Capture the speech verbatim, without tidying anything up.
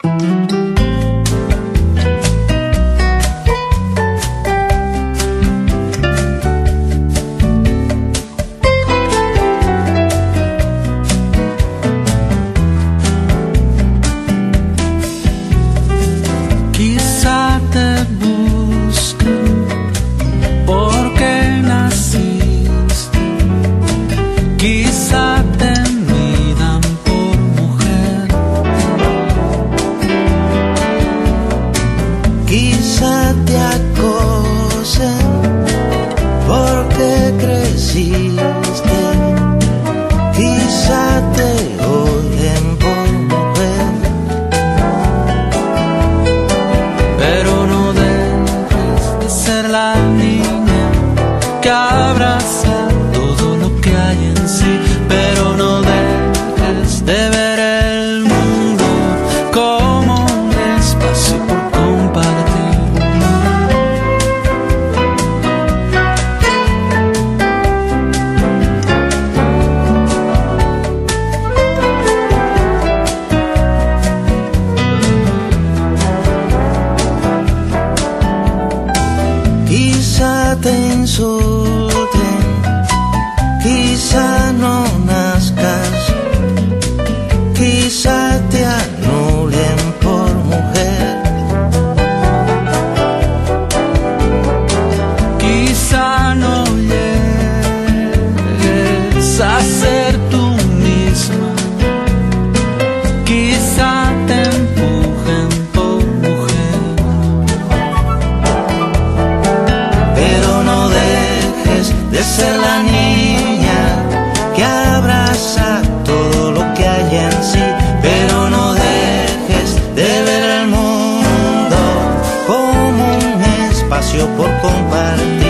Quizá te acosen porque creciste, quizá te odien por mujer, pero no dejes de ser la niña que abraza todo lo que hay en sí, pero no dejes de ver el mundo como un espacio por compartir. Quizá te insulten, quizá no nazcas, quizá te anulen por mujer, quizá no llegues a ser tú misma, quizá te empujen por mujer, pero no dejes de ser la niña que abraza todo lo que hay en sí, pero no dejes de ver el mundo como un espacio por compartir.